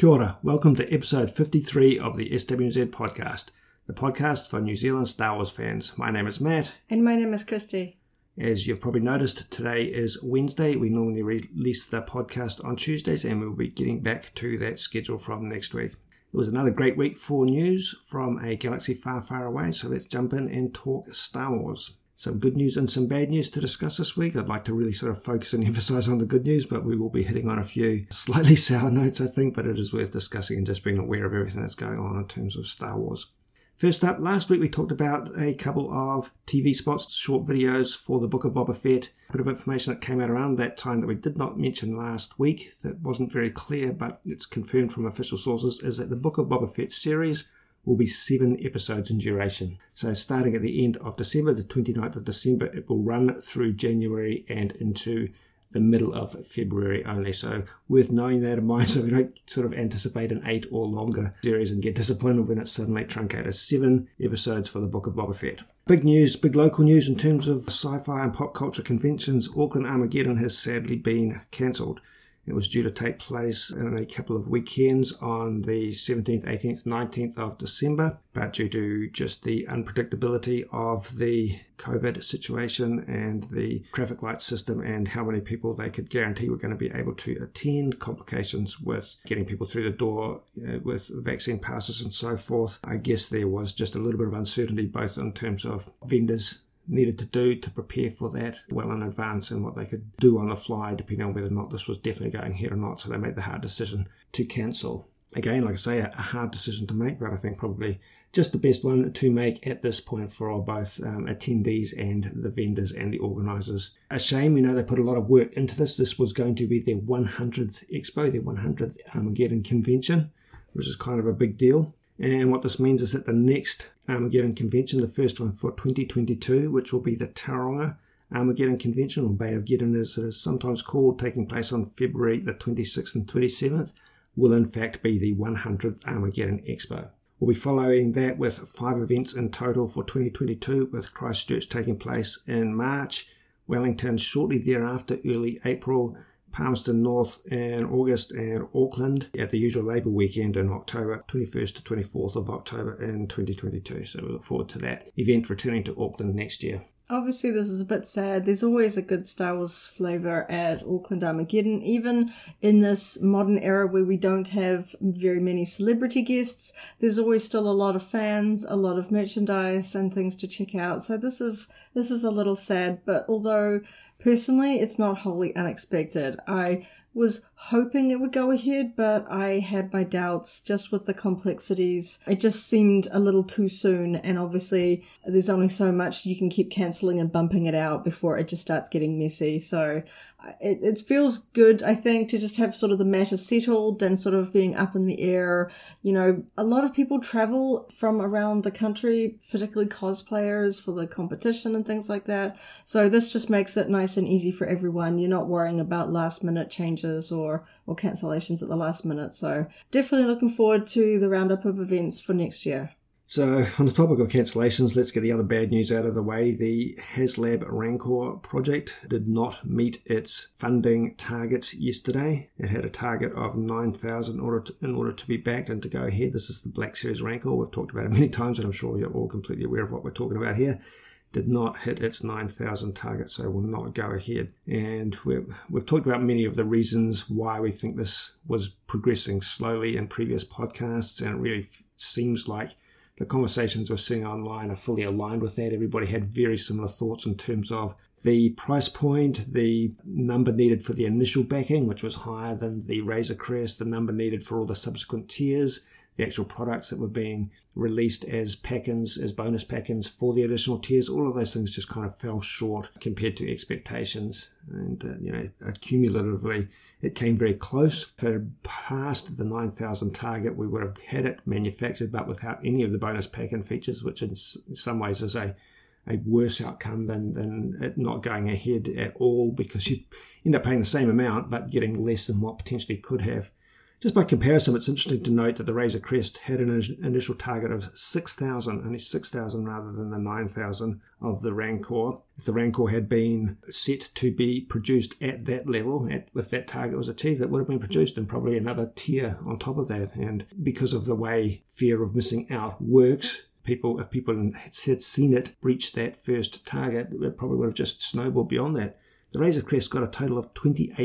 Kia ora, welcome to episode 53 of the SWZ podcast, the podcast for New Zealand Star Wars fans. My name is Matt. And my name is Christy. As you've probably noticed, today is Wednesday. We normally release the podcast on Tuesdays, and we'll be getting back to that schedule from next week. It was another great week for news from a galaxy far, far away, so let's jump in and talk Star Wars. Some good news and some bad news to discuss this week. I'd like to really sort of focus and emphasize on the good news, but we will be hitting on a few slightly sour notes, I think, but it is worth discussing and just being aware of everything that's going on in terms of Star Wars. First up, last week we talked about a couple of TV spots, short videos for the Book of Boba Fett. A bit of information that came out around that time that we did not mention last week that wasn't very clear, but it's confirmed from official sources, is that the Book of Boba Fett series will be 7 episodes in duration. So starting at the end of December, the 29th of December, it will run through January and into the middle of February only. So worth knowing that in mind, so we don't sort of anticipate an 8 or longer series and get disappointed when it's suddenly truncated. 7 episodes for the Book of Boba Fett. Big news, big local news in terms of sci-fi and pop culture conventions. Auckland Armageddon has sadly been cancelled. It was due to take place in a couple of weekends on the 17th, 18th, 19th of December, but due to just the unpredictability of the COVID situation and the traffic light system and how many people they could guarantee were going to be able to attend, complications with getting people through the door with vaccine passes and so forth, I guess there was just a little bit of uncertainty both in terms of vendors needed to do to prepare for that well in advance and what they could do on the fly depending on whether or not this was definitely going ahead or not. So they made the hard decision to cancel. Again, like I say, a hard decision to make, but I think probably just the best one to make at this point for both attendees and the vendors and the organisers. A shame, they put a lot of work into this. This was going to be their 100th expo, their 100th Armageddon convention, which is kind of a big deal. And what this means is that the next Armageddon convention, the first one for 2022, which will be the Tauranga Armageddon Convention, or Bay of Geddon as it is sometimes called, taking place on February the 26th and 27th, will in fact be the 100th Armageddon Expo. We'll be following that with 5 events in total for 2022, with Christchurch taking place in March, Wellington shortly thereafter, early April, Palmerston North in August, and Auckland at the usual Labour weekend in October, 21st to 24th of October in 2022. So we look forward to that event returning to Auckland next year. Obviously, this is a bit sad. There's always a good Star Wars flavour at Auckland Armageddon, even in this modern era where we don't have very many celebrity guests. There's always still a lot of fans, a lot of merchandise and things to check out. So this is a little sad, but although personally it's not wholly unexpected. I was hoping it would go ahead, but I had my doubts just with the complexities. It just seemed a little too soon, and obviously there's only so much you can keep cancelling and bumping it out before it just starts getting messy. So it feels good, I think, to just have sort of the matter settled and sort of being up in the air. A lot of people travel from around the country, particularly cosplayers, for the competition and things like that. So this just makes it nice and easy for everyone. You're not worrying about last minute changes or cancellations at the last minute. So definitely looking forward to the roundup of events for next year. So on the topic of cancellations, let's get the other bad news out of the way. The HasLab Rancor project did not meet its funding targets yesterday. It had a target of 9,000 in order to be backed and to go ahead. This is the Black Series Rancor. We've talked about it many times, and I'm sure you're all completely aware of what we're talking about here. Did not hit its 9,000 target, so will not go ahead. And we've talked about many of the reasons why we think this was progressing slowly in previous podcasts, and it really seems like the conversations we're seeing online are fully aligned with that. Everybody had very similar thoughts in terms of the price point, the number needed for the initial backing, which was higher than the Razor Crest, the number needed for all the subsequent tiers, the actual products that were being released as pack-ins, as bonus pack-ins for the additional tiers. All of those things just kind of fell short compared to expectations. And, cumulatively, it came very close. If it had passed the 9,000 target, we would have had it manufactured, but without any of the bonus pack-in features, which in some ways is a worse outcome than it not going ahead at all, because you end up paying the same amount, but getting less than what potentially could have Just by comparison, it's interesting to note that the Razor Crest had an initial target of 6,000, only 6,000 rather than the 9,000 of the Rancor. If the Rancor had been set to be produced at that level, if that target was achieved, it would have been produced in probably another tier on top of that. And because of the way fear of missing out works, if people had seen it breach that first target, it probably would have just snowballed beyond that. The Razor Crest got a total of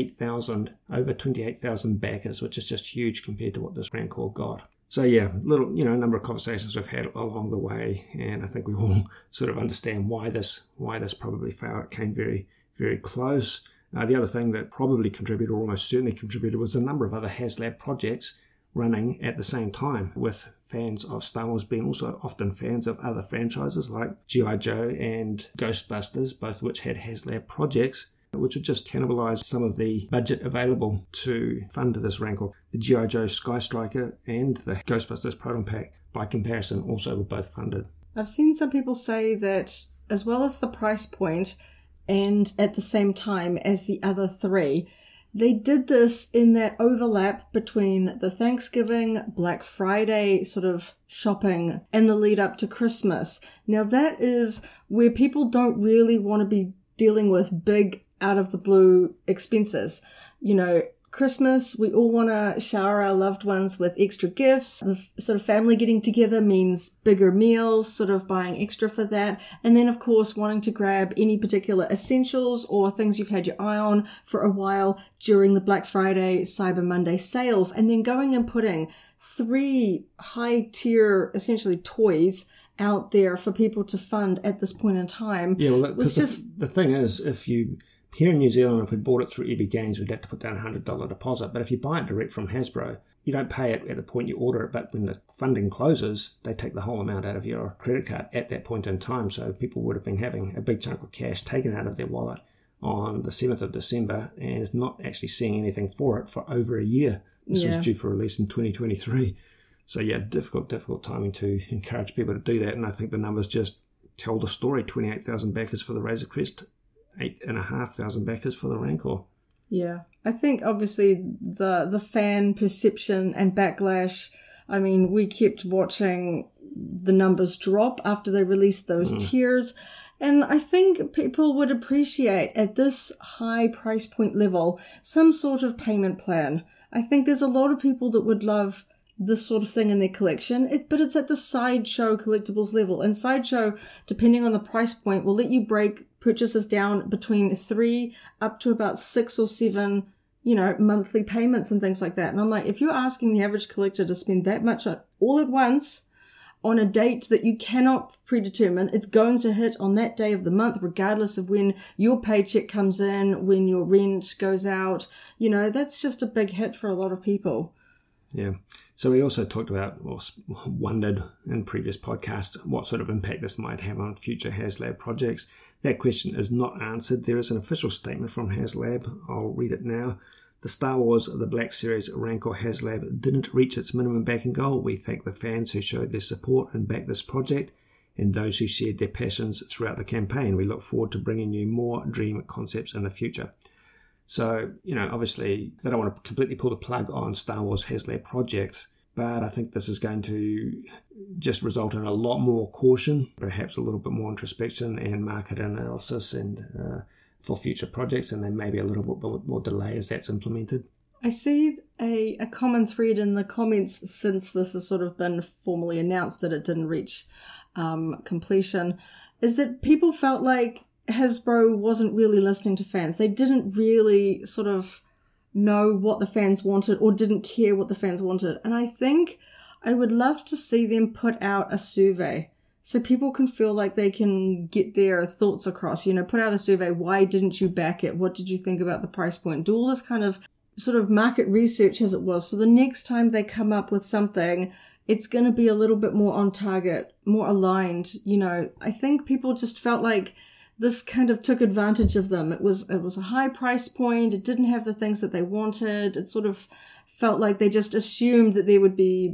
over 28,000 backers, which is just huge compared to what this Rancor got. So yeah, a number of conversations we've had along the way, and I think we all sort of understand why this probably failed. It came very, very close. The other thing that probably contributed, or almost certainly contributed, was a number of other HasLab projects running at the same time, with fans of Star Wars being also often fans of other franchises like G.I. Joe and Ghostbusters, both of which had HasLab projects, which would just cannibalise some of the budget available to fund this Rancor. The G.I. Joe Sky Striker and the Ghostbusters Proton Pack, by comparison, also were both funded. I've seen some people say that as well as the price point and at the same time as the other three, they did this in that overlap between the Thanksgiving, Black Friday sort of shopping and the lead up to Christmas. Now that is where people don't really want to be dealing with big out of the blue expenses. Christmas, we all want to shower our loved ones with extra gifts. The sort of family getting together means bigger meals, sort of buying extra for that. And then, of course, wanting to grab any particular essentials or things you've had your eye on for a while during the Black Friday, Cyber Monday sales. And then going and putting 3 high-tier, essentially, toys out there for people to fund at this point in time. Yeah, well, the thing is, here in New Zealand, if we bought it through EB Games, we'd have to put down a $100 deposit. But if you buy it direct from Hasbro, you don't pay it at the point you order it, but when the funding closes, they take the whole amount out of your credit card at that point in time. So people would have been having a big chunk of cash taken out of their wallet on the 7th of December and not actually seeing anything for it for over a year. This was due for release in 2023. So yeah, difficult timing to encourage people to do that. And I think the numbers just tell the story. 28,000 backers for the Razor Crest, 8,500 backers for the Rancor. Yeah, I think obviously the fan perception and backlash, I mean, we kept watching the numbers drop after they released those tiers. And I think people would appreciate at this high price point level some sort of payment plan. I think there's a lot of people that would love this sort of thing in their collection, but it's at the Sideshow collectibles level. And Sideshow, depending on the price point, will let you break purchases down between 3 up to about 6 or 7, monthly payments and things like that. And I'm like, if you're asking the average collector to spend that much all at once on a date that you cannot predetermine, it's going to hit on that day of the month, regardless of when your paycheck comes in, when your rent goes out, that's just a big hit for a lot of people. Yeah. So we also talked about, or wondered in previous podcasts, what sort of impact this might have on future HasLab projects. That question is not answered. There is an official statement from HasLab. I'll read it now. The Star Wars The Black Series Rancor HasLab didn't reach its minimum backing goal. We thank the fans who showed their support and backed this project, and those who shared their passions throughout the campaign. We look forward to bringing you more dream concepts in the future. So, obviously, they don't want to completely pull the plug on Star Wars HasLab projects, but I think this is going to just result in a lot more caution, perhaps a little bit more introspection and market analysis and for future projects, and then maybe a little bit more delay as that's implemented. I see a common thread in the comments since this has sort of been formally announced that it didn't reach completion, is that people felt like Hasbro wasn't really listening to fans. They didn't really sort of know what the fans wanted or didn't care what the fans wanted. And I think I would love to see them put out a survey so people can feel like they can get their thoughts across. Put out a survey. Why didn't you back it? What did you think about the price point? Do all this kind of sort of market research as it was. So the next time they come up with something, it's going to be a little bit more on target, more aligned. I think people just felt like this kind of took advantage of them. It was a high price point. It didn't have the things that they wanted. It sort of felt like they just assumed that there would be,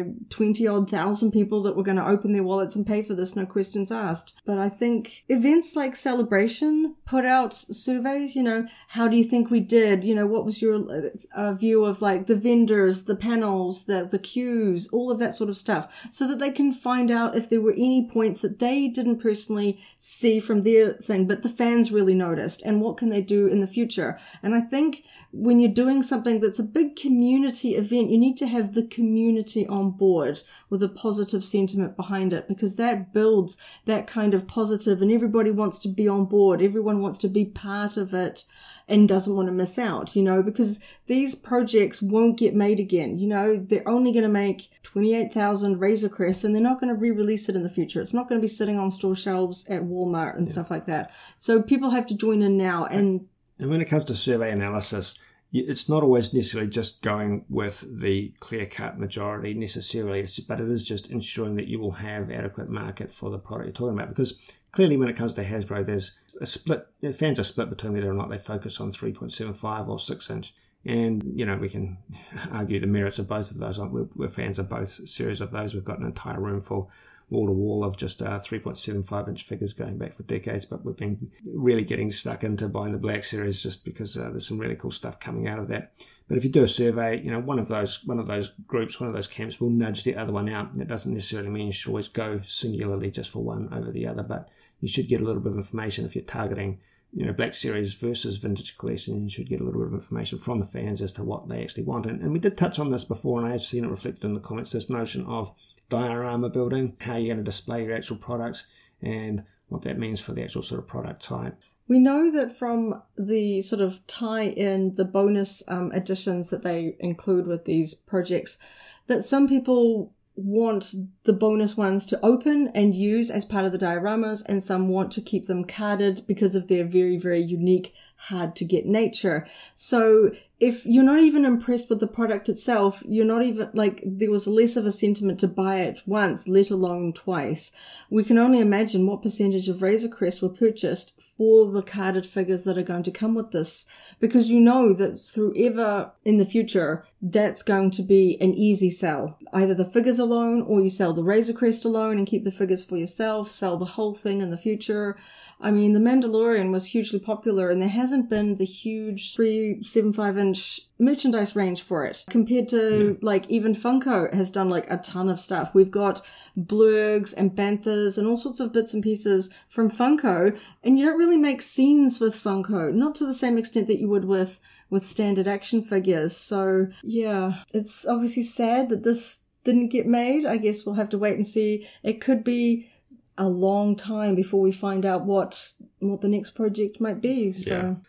20-odd thousand people that were going to open their wallets and pay for this, no questions asked. But I think events like Celebration put out surveys, how do you think we did? What was your view of like the vendors, the panels, the queues, all of that sort of stuff, so that they can find out if there were any points that they didn't personally see from their thing, but the fans really noticed, and what can they do in the future. And I think when you're doing something that's a big community event, you need to have the community on board with a positive sentiment behind it, because that builds that kind of positive, and everybody wants to be on board. Everyone wants to be part of it and doesn't want to miss out, because these projects won't get made again. They're only going to make 28,000 Razor Crests, and they're not going to re-release it in the future. It's not going to be sitting on store shelves at Walmart and stuff like that. So people have to join in now. And when it comes to survey analysis, it's not always necessarily just going with the clear-cut majority necessarily, but it is just ensuring that you will have adequate market for the product you're talking about. Because clearly when it comes to Hasbro, there's a split, fans are split between whether or not they focus on 3.75 or 6-inch. And, we can argue the merits of both of those. We're fans of both series of those. We've got an entire room full, wall-to-wall of just 3.75-inch figures going back for decades, but we've been really getting stuck into buying the Black Series just because there's some really cool stuff coming out of that. But if you do a survey, one of those groups, one of those camps will nudge the other one out. That doesn't necessarily mean you should always go singularly just for one over the other, but you should get a little bit of information if you're targeting Black Series versus Vintage Collection. You should get a little bit of information from the fans as to what they actually want. And we did touch on this before, and I have seen it reflected in the comments, this notion of diorama building, how you're going to display your actual products, and what that means for the actual sort of product type. We know that from the sort of tie-in, the bonus additions that they include with these projects, that some people want the bonus ones to open and use as part of the dioramas, and some want to keep them carded because of their very, very unique, hard to get nature. So if you're not even impressed with the product itself, you're not even there was less of a sentiment to buy it once, let alone twice. We can only imagine what percentage of Razor Crests were purchased for the carded figures that are going to come with this, because that through ever in the future, that's going to be an easy sell. Either the figures alone, or you sell the Razor Crest alone and keep the figures for yourself, sell the whole thing in the future. I mean, The Mandalorian was hugely popular, and there hasn't been the huge 3.75-inch merchandise range for it, compared to even Funko has done a ton of stuff. We've got Blurgs and Banthas and all sorts of bits and pieces from Funko, and you don't really make scenes with Funko, not to the same extent that you would with standard action figures. So yeah, it's obviously sad that this didn't get made. I guess we'll have to wait and see. It could be a long time before we find out what the next project might be. So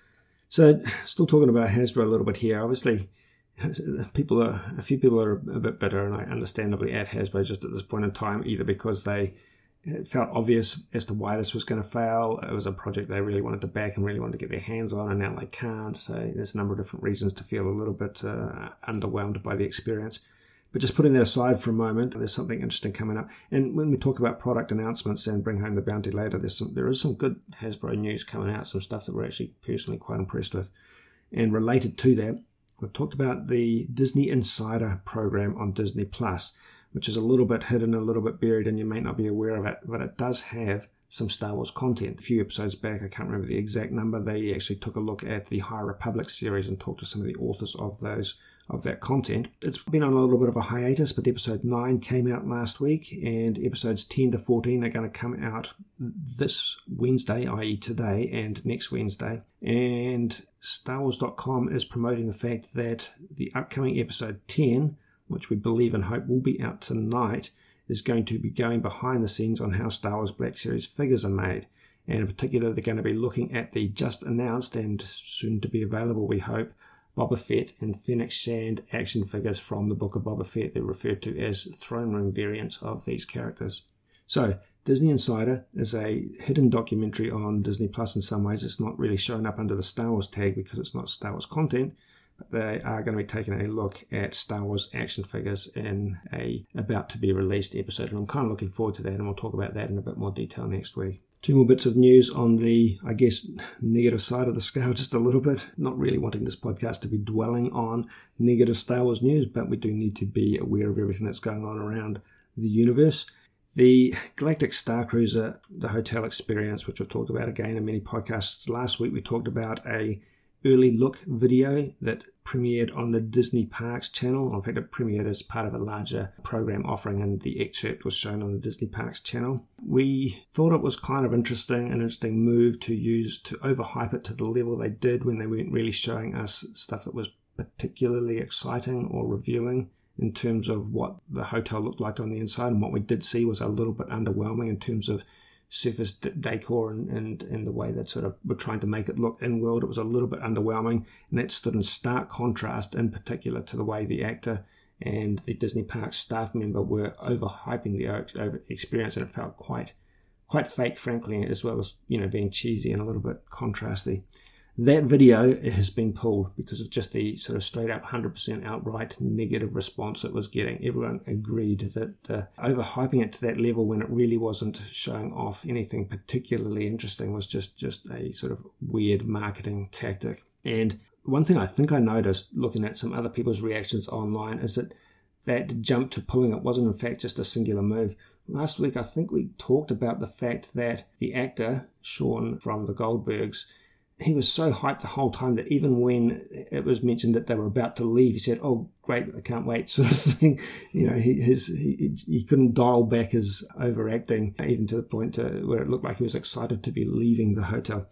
still talking about Hasbro a little bit here. Obviously, a few people are a bit bitter, and understandably, at Hasbro just at this point in time, either because it felt obvious as to why this was going to fail. It was a project they really wanted to back and really wanted to get their hands on, and now they can't. So there's a number of different reasons to feel a little bit underwhelmed by the experience. But just putting that aside for a moment, there's something interesting coming up. And when we talk about product announcements and bring home the bounty later, there is some good Hasbro news coming out, some stuff that we're actually personally quite impressed with. And related to that, we've talked about the Disney Insider program on Disney+, which is a little bit hidden, a little bit buried, and you may not be aware of it, but it does have some Star Wars content. A few episodes back, I can't remember the exact number, they actually took a look at the High Republic series and talked to some of the authors of that content. It's been on a little bit of a hiatus, but episode 9 came out last week, and episodes 10 to 14 are going to come out this Wednesday, i.e. today, and next Wednesday. And StarWars.com is promoting the fact that the upcoming episode 10, which we believe and hope will be out tonight, is going to be going behind the scenes on how Star Wars Black Series figures are made. And in particular, they're going to be looking at the just announced and soon to be available, we hope, Boba Fett and Fennec Shand action figures from the Book of Boba Fett. They're referred to as throne room variants of these characters. So, Disney Insider is a hidden documentary on Disney Plus in some ways. It's not really showing up under the Star Wars tag because it's not Star Wars content, but they are going to be taking a look at Star Wars action figures in a about to be released episode, and I'm kind of looking forward to that, and we'll talk about that in a bit more detail next week. Two more bits of news on the, I guess, negative side of the scale just a little bit. Not really wanting this podcast to be dwelling on negative Star Wars news, but we do need to be aware of everything that's going on around the universe. The Galactic Star Cruiser, the hotel experience, which we've talked about again in many podcasts. Last week we talked about a early look video that premiered on the Disney Parks channel. In fact, it premiered as part of a larger program offering, and the excerpt was shown on the Disney Parks channel. We thought it was kind of an interesting move to use to overhype it to the level they did when they weren't really showing us stuff that was particularly exciting or revealing in terms of what the hotel looked like on the inside. And what we did see was a little bit underwhelming in terms of surface decor and the way that sort of were trying to make it look in world. It was a little bit underwhelming, and that stood in stark contrast in particular to the way the actor and the Disney Parks staff member were overhyping the experience, and it felt quite fake, frankly, as well as being cheesy and a little bit contrasty. That video has been pulled because of just the sort of straight up 100% outright negative response it was getting. Everyone agreed that overhyping it to that level when it really wasn't showing off anything particularly interesting was just a sort of weird marketing tactic. And one thing I think I noticed looking at some other people's reactions online is that jump to pulling it wasn't in fact just a singular move. Last week I think we talked about the fact that the actor, Sean from the Goldbergs, he was so hyped the whole time that even when it was mentioned that they were about to leave, he said, "Oh, great, I can't wait," sort of thing. He couldn't dial back his overacting, even to the point where it looked like he was excited to be leaving the hotel.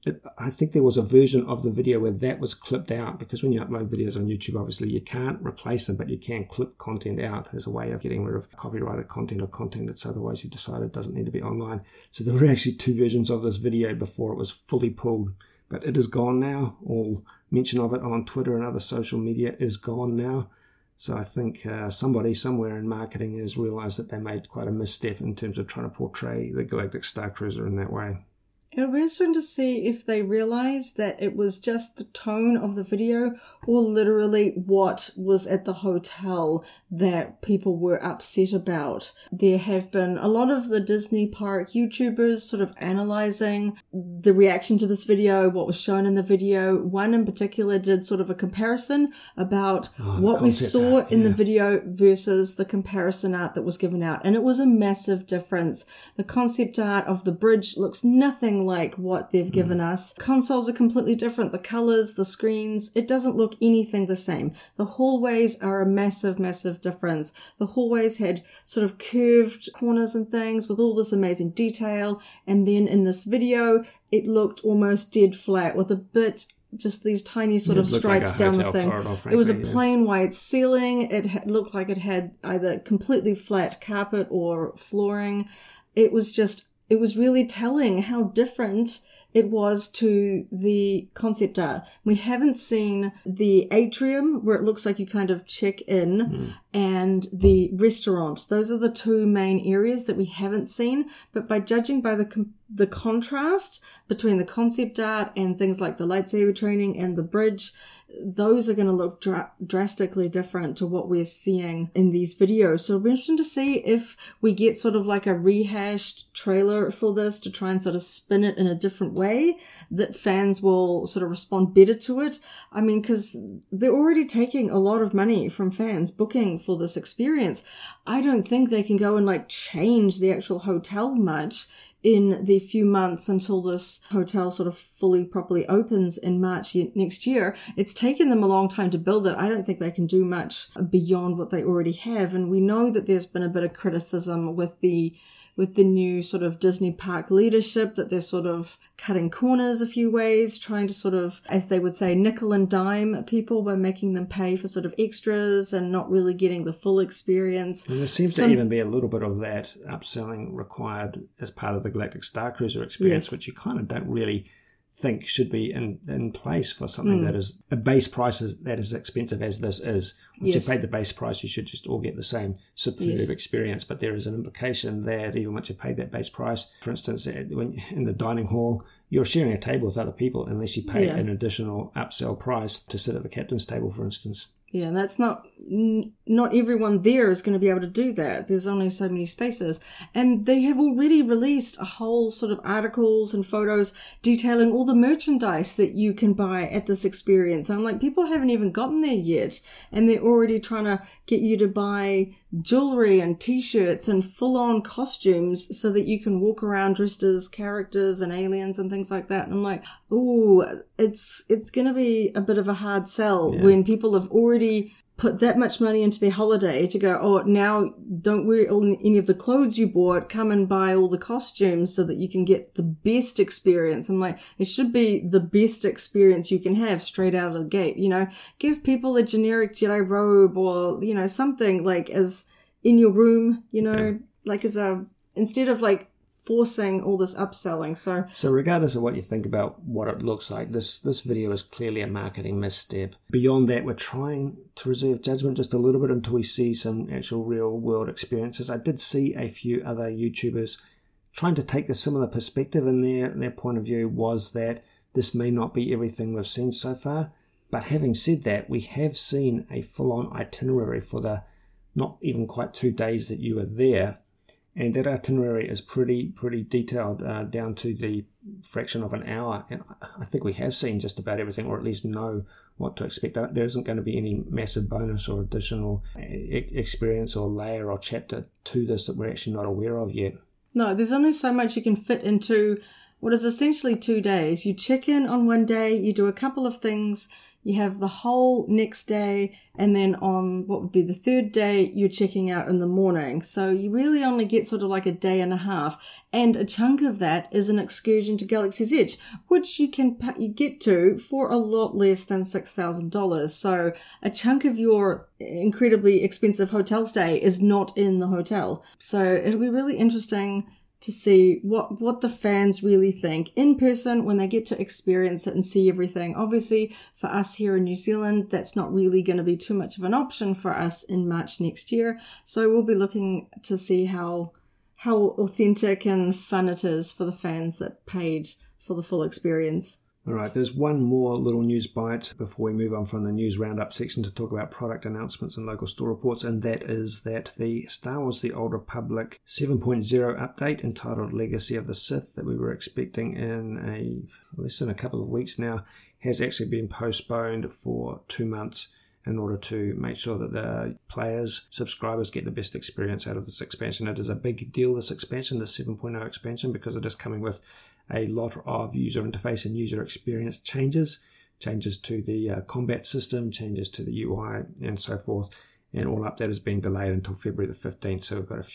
I think there was a version of the video where that was clipped out, because when you upload videos on YouTube, obviously you can't replace them, but you can clip content out as a way of getting rid of copyrighted content or content that's otherwise you decided doesn't need to be online. So there were actually two versions of this video before it was fully pulled. But it is gone now. All mention of it on Twitter and other social media is gone now. So I think somebody somewhere in marketing has realized that they made quite a misstep in terms of trying to portray the Galactic Star Cruiser in that way. It'll be interesting to see if they realize that it was just the tone of the video or literally what was at the hotel that people were upset about. There have been a lot of the Disney park YouTubers sort of analyzing the reaction to this video, what was shown in the video. One in particular did sort of a comparison about what we saw in the video versus the comparison art that was given out. And it was a massive difference. The concept art of the bridge looks nothing like what they've given us. Consoles are completely different. The colors, the screens, it doesn't look anything the same. The hallways are a massive, massive difference. The hallways had sort of curved corners and things with all this amazing detail. And then in this video, it looked almost dead flat with a bit just these tiny sort of stripes like down the thing. It was a plain white ceiling. It looked like it had either completely flat carpet or flooring. It was really telling how different it was to the concept art. We haven't seen the atrium where it looks like you kind of check in and the restaurant. Those are the two main areas that we haven't seen. But by judging by the contrast between the concept art and things like the lightsaber training and the bridge, those are going to look drastically different to what we're seeing in these videos. So it'll be interesting to see if we get sort of like a rehashed trailer for this to try and sort of spin it in a different way that fans will sort of respond better to it. I mean, because they're already taking a lot of money from fans booking for this experience. I don't think they can go and like change the actual hotel much in the few months until this hotel sort of fully properly opens in March next year. It's taken them a long time to build it. I don't think they can do much beyond what they already have. And we know that there's been a bit of criticism with the new sort of Disney park leadership, that they're sort of cutting corners a few ways, trying to sort of, as they would say, nickel and dime people by making them pay for sort of extras and not really getting the full experience. And there seems to even be a little bit of that upselling required as part of the Galactic Star Cruiser experience, which you kind of don't really think should be in place for something that is a base price that is expensive as this is. Once you've paid the base price, you should just all get the same superb experience. But there is an implication that even once you've paid that base price, for instance, when in the dining hall, you're sharing a table with other people unless you pay an additional upsell price to sit at the captain's table, for instance. Yeah, and that's not everyone there is going to be able to do that. There's only so many spaces. And they have already released a whole sort of articles and photos detailing all the merchandise that you can buy at this experience. I'm like, people haven't even gotten there yet. And they're already trying to get you to buy jewelry and t-shirts and full-on costumes so that you can walk around dressed as characters and aliens and things like that. And I'm like, ooh, it's going to be a bit of a hard sell when people have already put that much money into their holiday to go, oh, now don't wear any of the clothes you bought, come and buy all the costumes so that you can get the best experience. I'm like, it should be the best experience you can have straight out of the gate, you know, give people a generic Jedi robe or, you know, something like as in your room, you know, like as a, instead of like forcing all this upselling. So regardless of what you think about what it looks like, this video is clearly a marketing misstep. Beyond that, we're trying to reserve judgment just a little bit until we see some actual real world experiences. I did see a few other YouTubers trying to take a similar perspective, and their point of view was that this may not be everything we've seen so far. But having said that, we have seen a full-on itinerary for the not even quite 2 days that you were there. And that itinerary is pretty detailed down to the fraction of an hour. And I think we have seen just about everything, or at least know what to expect. There isn't going to be any massive bonus or additional experience or layer or chapter to this that we're actually not aware of yet. No, there's only so much you can fit into what is essentially 2 days. You check in on one day, you do a couple of things, you have the whole next day, and then on what would be the third day, you're checking out in the morning. So you really only get sort of like a day and a half. And a chunk of that is an excursion to Galaxy's Edge, which you get to for a lot less than $6,000. So a chunk of your incredibly expensive hotel stay is not in the hotel. So it'll be really interesting to see what the fans really think in person when they get to experience it and see everything. Obviously, for us here in New Zealand, that's not really going to be too much of an option for us in March next year. So we'll be looking to see how authentic and fun it is for the fans that paid for the full experience. All right, there's one more little news bite before we move on from the news roundup section to talk about product announcements and local store reports, and that is that the Star Wars The Old Republic 7.0 update entitled Legacy of the Sith that we were expecting in less than a couple of weeks now has actually been postponed for 2 months in order to make sure that the subscribers get the best experience out of this expansion. It is a big deal, this expansion, the 7.0 expansion, because it is coming with a lot of user interface and user experience changes to the combat system, changes to the UI and so forth, and all up that is being delayed until February the 15th, so we've got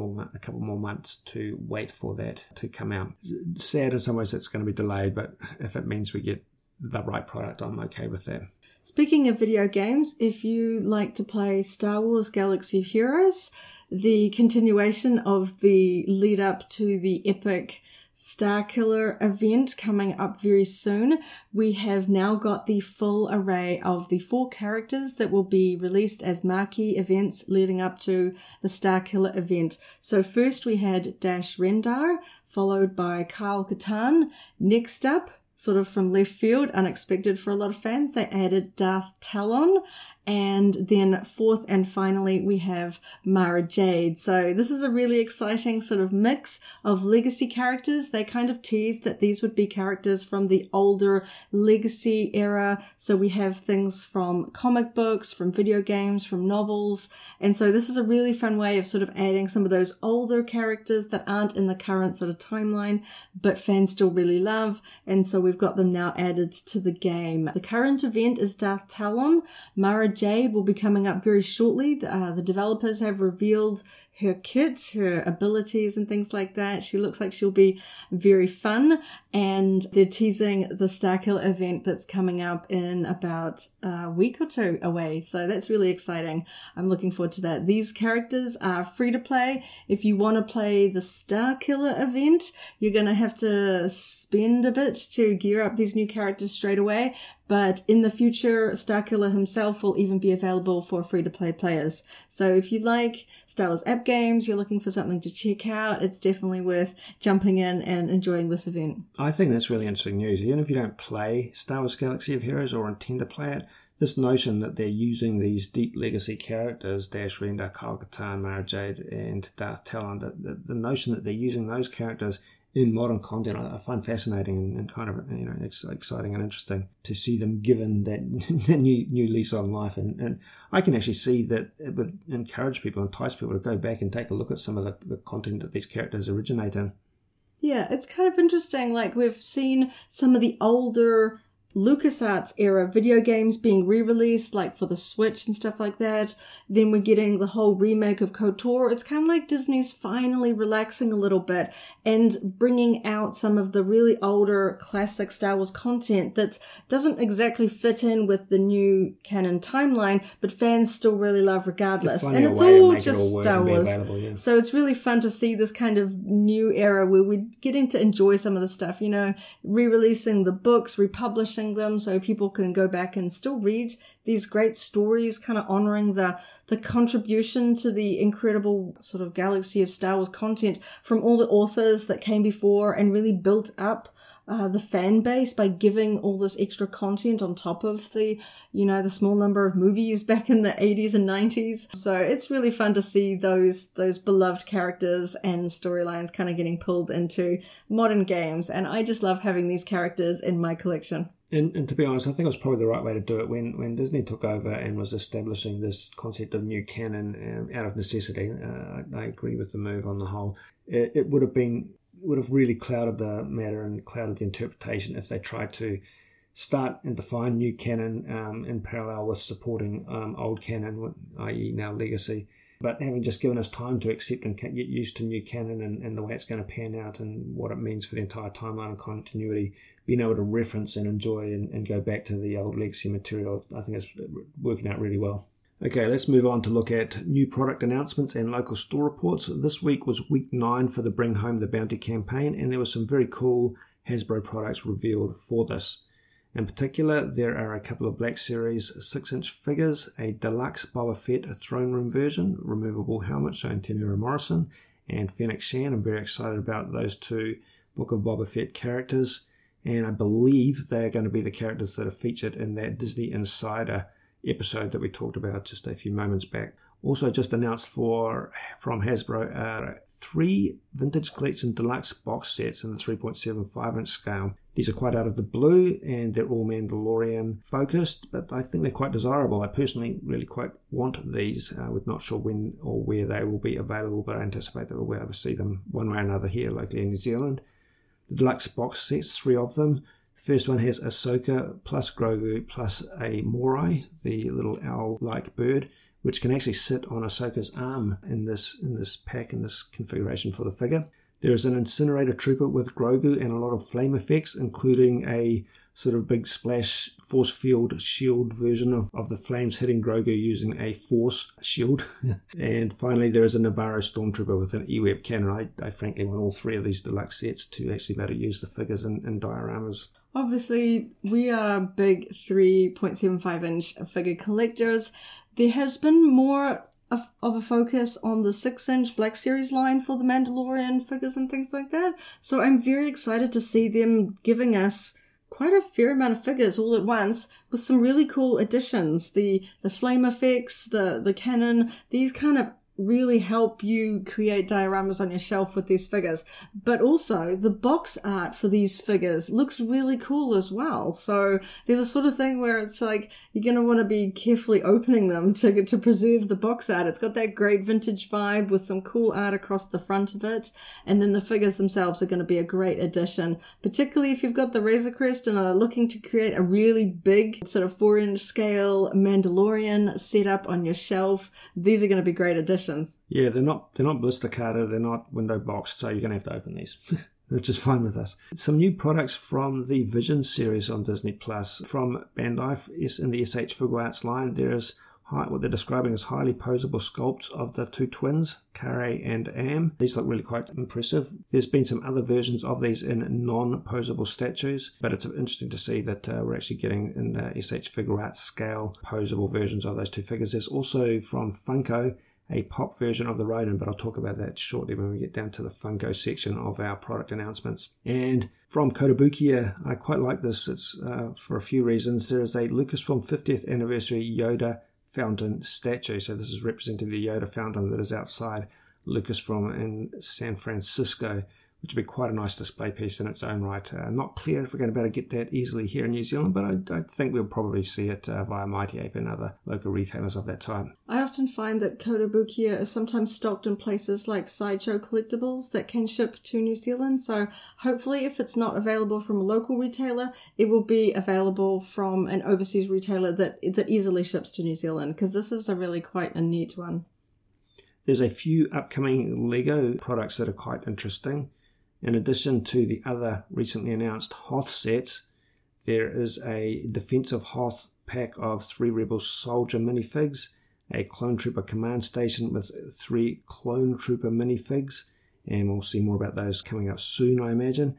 a couple more months to wait for that to come out. Sad in some ways it's going to be delayed, but if it means we get the right product, I'm okay with that. Speaking of video games, if you like to play Star Wars Galaxy of Heroes, the continuation of the lead up to the epic Starkiller event coming up very soon, we have now got the full array of the 4 characters that will be released as marquee events leading up to the Starkiller event. So first we had Dash Rendar, followed by Kyle Katarn. Next up, sort of from left field, unexpected for a lot of fans, they added Darth Talon. And then fourth and finally, we have Mara Jade. So this is a really exciting sort of mix of legacy characters. They kind of teased that these would be characters from the older legacy era. So we have things from comic books, from video games, from novels. And so this is a really fun way of sort of adding some of those older characters that aren't in the current sort of timeline, but fans still really love. And so we've got them now added to the game. The current event is Darth Talon. Mara Jade will be coming up very shortly. The developers have revealed her kit, her abilities and things like that. She looks like she'll be very fun, and they're teasing the Starkiller event that's coming up in about a week or 2 away. So that's really exciting. I'm looking forward to that. These characters are free to play. If you want to play the Starkiller event, you're going to have to spend a bit to gear up these new characters straight away. But in the future, Starkiller himself will even be available for free-to-play players. So if you like Star Wars app games, you're looking for something to check out, it's definitely worth jumping in and enjoying this event. I think that's really interesting news. Even if you don't play Star Wars Galaxy of Heroes or intend to play it, this notion that they're using these deep legacy characters, Dash Rendar, Kyle Katarn, Mara Jade, and Darth Talon, the notion that they're using those characters in modern content, I find fascinating and kind of, it's exciting and interesting to see them given that new lease on life. And I can actually see that it would encourage people, entice people to go back and take a look at some of the content that these characters originate in. Yeah, it's kind of interesting. Like, we've seen some of the older LucasArts era video games being re-released, like for the Switch and stuff like that. Then we're getting the whole remake of KOTOR. It's kind of like Disney's finally relaxing a little bit and bringing out some of the really older classic Star Wars content that doesn't exactly fit in with the new canon timeline, but fans still really love regardless. And it's all just Star Wars. Yeah. So it's really fun to see this kind of new era where we're getting to enjoy some of the stuff, re-releasing the books, republishing them so people can go back and still read these great stories, kind of honoring the contribution to the incredible sort of galaxy of Star Wars content from all the authors that came before and really built up the fan base by giving all this extra content on top of the small number of movies back in the 80s and 90s. So it's really fun to see those beloved characters and storylines kind of getting pulled into modern games. And I just love having these characters in my collection. And to be honest, I think it was probably the right way to do it when Disney took over and was establishing this concept of new canon out of necessity. I agree with the move on the whole. It would have really clouded the matter and clouded the interpretation if they tried to start and define new canon in parallel with supporting old canon, i.e. now legacy. But having just given us time to accept and get used to new canon and the way it's going to pan out and what it means for the entire timeline and continuity, being able to reference and enjoy and go back to the old legacy material, I think it's working out really well. Okay, let's move on to look at new product announcements and local store reports. This week was week 9 for the Bring Home the Bounty campaign, and there were some very cool Hasbro products revealed for this. In particular, there are a couple of Black Series 6-inch figures, a deluxe Boba Fett throne room version, removable helmet showing Temuera Morrison, and Fennec Shand. I'm very excited about those two Book of Boba Fett characters, and I believe they're going to be the characters that are featured in that Disney Insider episode that we talked about just a few moments back. Also just announced from Hasbro 3 Vintage Collection Deluxe box sets in the 3.75-inch scale. These are quite out of the blue and they're all Mandalorian focused, but I think they're quite desirable. I personally really quite want these. We're not sure when or where they will be available, but I anticipate that we'll be able to see them one way or another here locally in New Zealand. The deluxe box sets, 3 of them. The first one has Ahsoka plus Grogu plus a Morai, the little owl-like bird, which can actually sit on Ahsoka's arm in this pack, in this configuration for the figure. There is an incinerator trooper with Grogu and a lot of flame effects, including a sort of big splash force field shield version of the flames hitting Grogu using a force shield. And finally, there is a Navarro stormtrooper with an E-Web cannon. I frankly want all 3 of these deluxe sets to actually be able to use the figures in dioramas. Obviously, we are big 3.75-inch figure collectors. There has been more of a focus on the 6-inch Black Series line for the Mandalorian figures and things like that. So I'm very excited to see them giving us quite a fair amount of figures all at once with some really cool additions. The flame effects, the cannon, these kind of really help you create dioramas on your shelf with these figures. But also, the box art for these figures looks really cool as well. So they're the sort of thing where it's like, you're going to want to be carefully opening them to preserve the box art. It's got that great vintage vibe with some cool art across the front of it. And then the figures themselves are going to be a great addition, particularly if you've got the Razor Crest and are looking to create a really big sort of 4-inch scale Mandalorian setup on your shelf. These are going to be great additions. Yeah, they're not blister carded, they're not window boxed, so you're going to have to open these, which is fine with us. Some new products from the Vision series on Disney Plus from Bandai in the SH Figuarts line. There is what they're describing as highly posable sculpts of the 2 twins, Kare and Am. These look really quite impressive. There's been some other versions of these in non-posable statues, but it's interesting to see that we're actually getting in the SH Figuarts scale posable versions of those 2 figures. There's also from Funko a pop version of the Ronin, but I'll talk about that shortly when we get down to the Funko section of our product announcements. And from Kotobukiya, I quite like this. It's for a few reasons. There is a Lucasfilm 50th anniversary Yoda fountain statue. So this is representing the Yoda fountain that is outside Lucasfilm in San Francisco, which would be quite a nice display piece in its own right. Not clear if we're going to be able to get that easily here in New Zealand, but I think we'll probably see it via Mighty Ape and other local retailers of that time. I often find that Kotobukiya is sometimes stocked in places like Sideshow Collectibles that can ship to New Zealand, so hopefully if it's not available from a local retailer, it will be available from an overseas retailer that easily ships to New Zealand, because this is really quite a neat one. There's a few upcoming LEGO products that are quite interesting. In addition to the other recently announced Hoth sets, there is a Defensive Hoth pack of 3 Rebel Soldier minifigs, a Clone Trooper Command Station with 3 Clone Trooper minifigs, and we'll see more about those coming up soon, I imagine,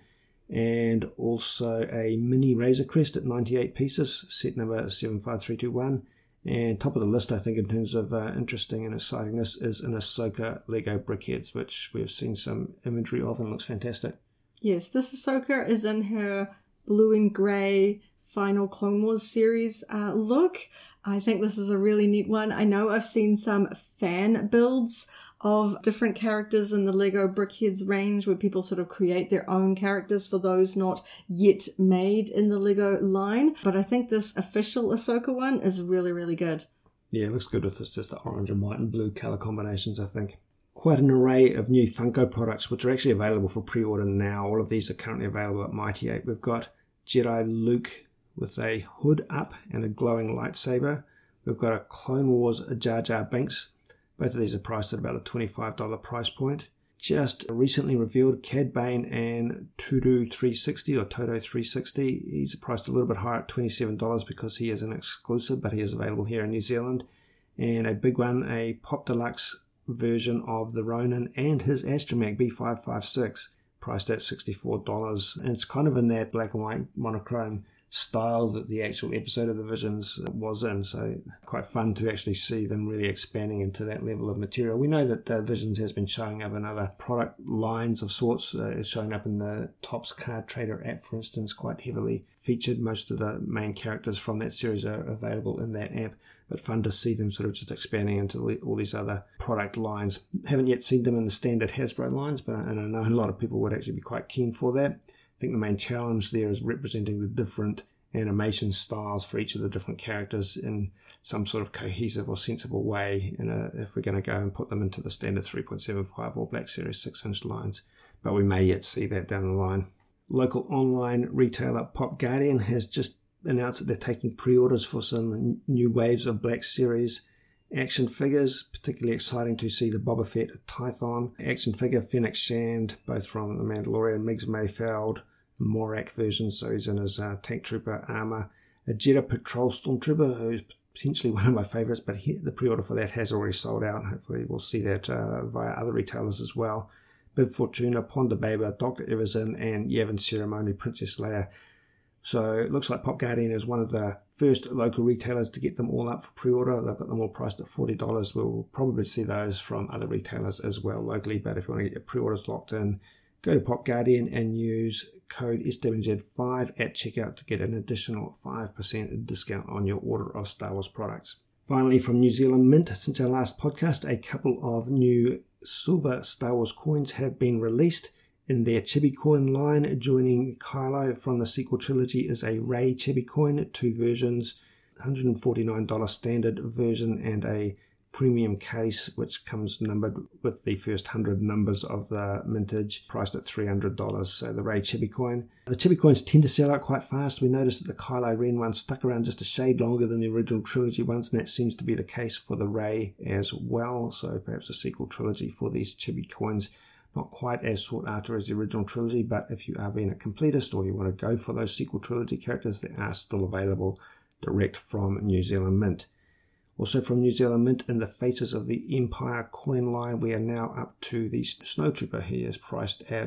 and also a mini Razor Crest at 98 pieces, set number 75321. And top of the list, I think, in terms of interesting and excitingness, is an Ahsoka Lego Brickheads, which we've seen some imagery of and looks fantastic. Yes, this Ahsoka is in her blue and grey final Clone Wars series look. I think this is a really neat one. I know I've seen some fan builds of different characters in the Lego Brickheads range where people sort of create their own characters for those not yet made in the Lego line. But I think this official Ahsoka one is really, really good. Yeah, it looks good with this, just the orange and white and blue colour combinations, I think. Quite an array of new Funko products which are actually available for pre-order now. All of these are currently available at Mighty Ape. We've got Jedi Luke with a hood up and a glowing lightsaber. We've got a Clone Wars Jar Jar Binks. Both of these are priced at about a $25 price point. Just recently revealed Cad Bane and Todo 360 or Todo 360. He's priced a little bit higher at $27 because he is an exclusive, but he is available here in New Zealand. And a big one, a Pop Deluxe version of the Ronin and his Astromech B556, priced at $64. And it's kind of in that black and white monochrome style that the actual episode of the Visions was in, so quite fun to actually see them really expanding into that level of material. We know that Visions has been showing up in other product lines of sorts. It's showing up in the Topps Card Trader app, for instance, quite heavily featured. Most of the main characters from that series are available in that app, but fun to see them sort of just expanding into all these other product lines. Haven't yet seen them in the standard Hasbro lines, but I know a lot of people would actually be quite keen for that. I think the main challenge there is representing the different animation styles for each of the different characters in some sort of cohesive or sensible way if we're going to go and put them into the standard 3.75 or Black Series 6-inch lines. But we may yet see that down the line. Local online retailer Pop Guardian has just announced that they're taking pre-orders for some new waves of Black Series action figures. Particularly exciting to see the Boba Fett Tython action figure, Fennec Shand, both from The Mandalorian, Miggs Mayfeld, Morak version, so he's in his tank trooper armor. A Jedha Patrol Stormtrooper, who's potentially one of my favorites, but the pre-order for that has already sold out. Hopefully we'll see that via other retailers as well. Bib Fortuna, Ponda Baba, Dr. Evazan, and Yavin Ceremony, Princess Leia. So it looks like Pop Guardian is one of the first local retailers to get them all up for pre-order. They've got them all priced at $40. We'll probably see those from other retailers as well locally, but if you want to get your pre-orders locked in, go to Pop Guardian and use code SWZ5 at checkout to get an additional 5% discount on your order of Star Wars products. Finally, from New Zealand Mint, since our last podcast, a couple of new silver Star Wars coins have been released in their Chibi Coin line. Joining Kylo from the sequel trilogy is a Rey Chibi Coin, 2 versions, $149 standard version and a premium case, which comes numbered with the first 100 numbers of the mintage, priced at $300. So the Rey Chibi Coin. The Chibi Coins tend to sell out quite fast. We noticed that the Kylo Ren one stuck around just a shade longer than the original trilogy ones, and that seems to be the case for the Rey as well. So perhaps a sequel trilogy for these Chibi Coins. Not quite as sought after as the original trilogy, but if you are being a completist or you want to go for those sequel trilogy characters, they are still available direct from New Zealand Mint. Also from New Zealand Mint, in the Faces of the Empire coin line, we are now up to the Snowtrooper. He is priced at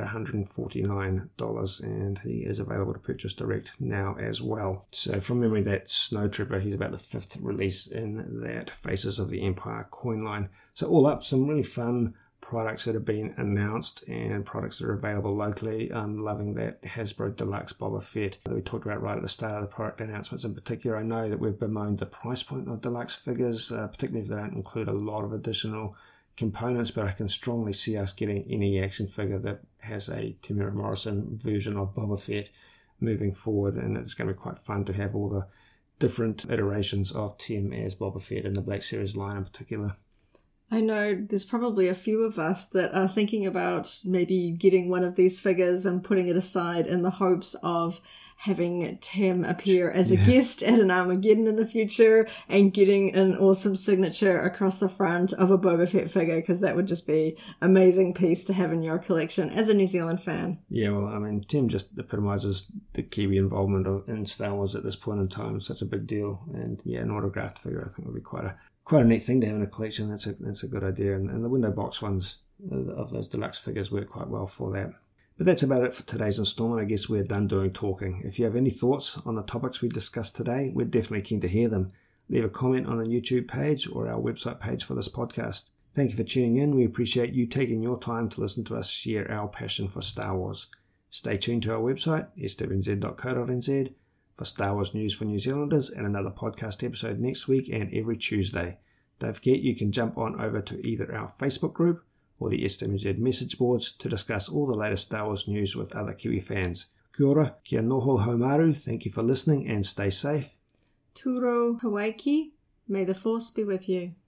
$149 and he is available to purchase direct now as well. So from memory, that Snowtrooper, he's about the 5th release in that Faces of the Empire coin line. So all up, some really fun products that have been announced and products that are available locally. I'm loving that Hasbro Deluxe Boba Fett that we talked about right at the start of the product announcements in particular. I know that we've bemoaned the price point of Deluxe figures, particularly if they don't include a lot of additional components, but I can strongly see us getting any action figure that has a Temuera Morrison version of Boba Fett moving forward, and it's going to be quite fun to have all the different iterations of Tim as Boba Fett in the Black Series line in particular. I know there's probably a few of us that are thinking about maybe getting one of these figures and putting it aside in the hopes of having Tim appear as a guest at an Armageddon in the future and getting an awesome signature across the front of a Boba Fett figure, because that would just be an amazing piece to have in your collection as a New Zealand fan. Yeah, well, I mean, Tim just epitomises the Kiwi involvement in Star Wars at this point in time. It's such a big deal. And yeah, an autographed figure I think would be quite a neat thing to have in a collection. That's a good idea. And the window box ones of those deluxe figures work quite well for that. But that's about it for today's installment. I guess we're done doing talking. If you have any thoughts on the topics we discussed today, we're definitely keen to hear them. Leave a comment on the YouTube page or our website page for this podcast. Thank you for tuning in. We appreciate you taking your time to listen to us share our passion for Star Wars. Stay tuned to our website, swnz.co.nz, for Star Wars news for New Zealanders and another podcast episode next week and every Tuesday. Don't forget you can jump on over to either our Facebook group or the SWZ message boards to discuss all the latest Star Wars news with other Kiwi fans. Kia ora, kia noho haumaru, thank you for listening and stay safe. Turo Hawaii, may the Force be with you.